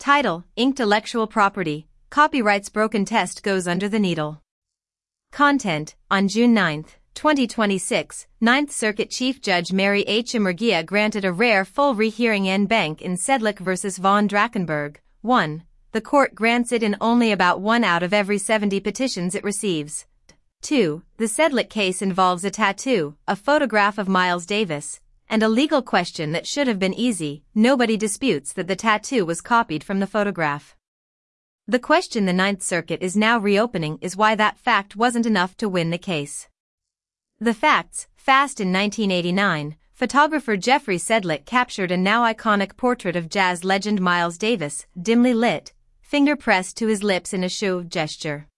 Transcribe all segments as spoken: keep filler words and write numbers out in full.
Title: Intellectual Property, Copyrights Broken Test Goes Under the Needle. Content: On June ninth, twenty twenty-six, Ninth Circuit Chief Judge Mary H. Murguia granted a rare full rehearing en banc in Sedlick v. Von Drakenberg. one. The court grants it in only about one out of every seventy petitions it receives. two. The Sedlick case involves a tattoo, a photograph of Miles Davis, and a legal question that should have been easy. Nobody disputes that the tattoo was copied from the photograph. The question the Ninth Circuit is now reopening is why that fact wasn't enough to win the case. The facts: Fast in nineteen eighty-nine, photographer Jeffrey Sedlick captured a now iconic portrait of jazz legend Miles Davis, dimly lit, finger pressed to his lips in a show gesture.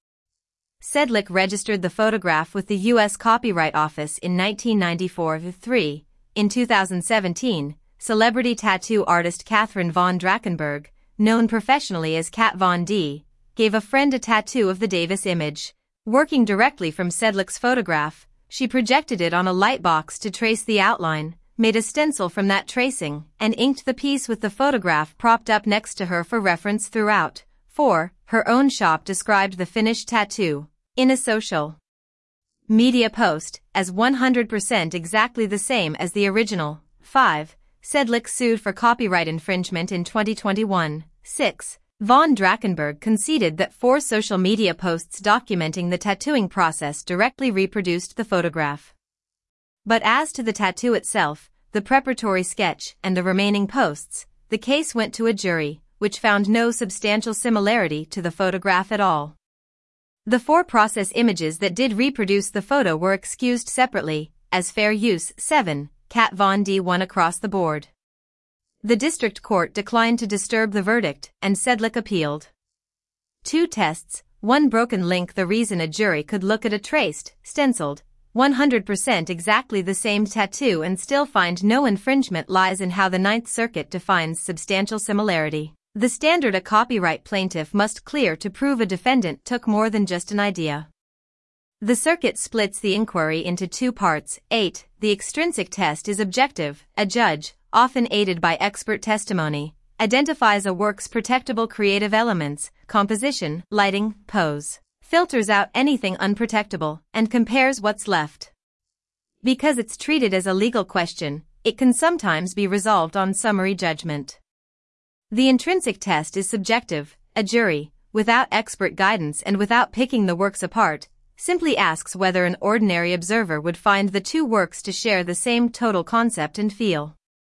Sedlick registered the photograph with the U S Copyright Office in nineteen ninety-four. three. In two thousand seventeen, celebrity tattoo artist Catherine Von Drakenberg, known professionally as Kat Von D, gave a friend a tattoo of the Davis image. Working directly from Sedlick's photograph, she projected it on a lightbox to trace the outline, made a stencil from that tracing, and inked the piece with the photograph propped up next to her for reference throughout. four. Her own shop described the finished tattoo, in a social media post, as one hundred percent exactly the same as the original. five. Sedlick sued for copyright infringement in twenty twenty-one. six. Von Drakenberg conceded that four social media posts documenting the tattooing process directly reproduced the photograph. But as to the tattoo itself, the preparatory sketch, and the remaining posts, the case went to a jury, which found no substantial similarity to the photograph at all. The four process images that did reproduce the photo were excused separately, as fair use. seven. Kat Von D won across the board. The district court declined to disturb the verdict, and Sedlick appealed. Two tests: one broken link. The reason a jury could look at a traced, stenciled, one hundred percent exactly the same tattoo and still find no infringement lies in how the Ninth Circuit defines substantial similarity. The standard a copyright plaintiff must clear to prove a defendant took more than just an idea. The circuit splits the inquiry into two parts. eight. The extrinsic test is objective. A judge, often aided by expert testimony, identifies a work's protectable creative elements, composition, lighting, pose, filters out anything unprotectable, and compares what's left. Because it's treated as a legal question, it can sometimes be resolved on summary judgment. The intrinsic test is subjective. A jury, without expert guidance and without picking the works apart, simply asks whether an ordinary observer would find the two works to share the same total concept and feel.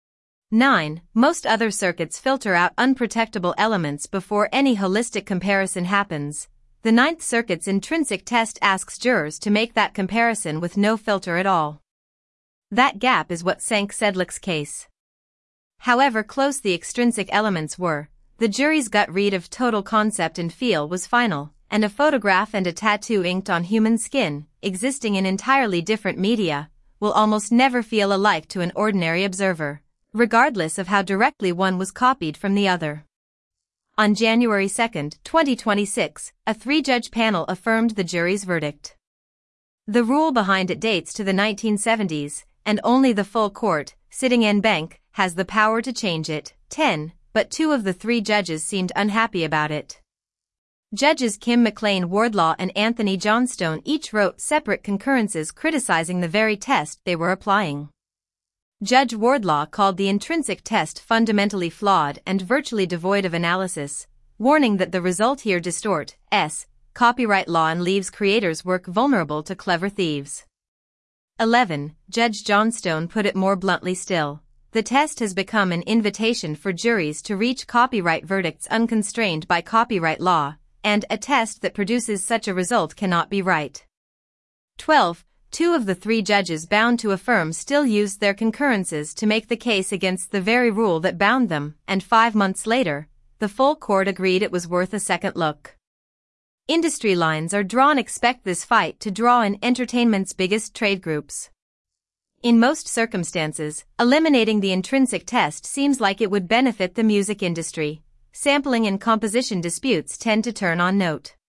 nine. Most other circuits filter out unprotectable elements before any holistic comparison happens. The Ninth Circuit's intrinsic test asks jurors to make that comparison with no filter at all. That gap is what sank Sedlick's case. However close the extrinsic elements were, the jury's gut read of total concept and feel was final, and a photograph and a tattoo inked on human skin, existing in entirely different media, will almost never feel alike to an ordinary observer, regardless of how directly one was copied from the other. On January second, twenty twenty-six, a three-judge panel affirmed the jury's verdict. The rule behind it dates to the nineteen seventies, and only the full court, sitting en banc, has the power to change it. ten. But two of the three judges seemed unhappy about it. Judges Kim McLean Wardlaw and Anthony Johnstone each wrote separate concurrences criticizing the very test they were applying. Judge Wardlaw called the intrinsic test fundamentally flawed and virtually devoid of analysis, warning that the result here distorts copyright law and leaves creators' work vulnerable to clever thieves. eleven. Judge Johnstone put it more bluntly still. The test has become an invitation for juries to reach copyright verdicts unconstrained by copyright law, and a test that produces such a result cannot be right. twelve. Two of the three judges bound to affirm still used their concurrences to make the case against the very rule that bound them, and five months later, the full court agreed it was worth a second look. Industry lines are drawn. Expect this fight to draw in entertainment's biggest trade groups. In most circumstances, eliminating the intrinsic test seems like it would benefit the music industry. Sampling and composition disputes tend to turn on note.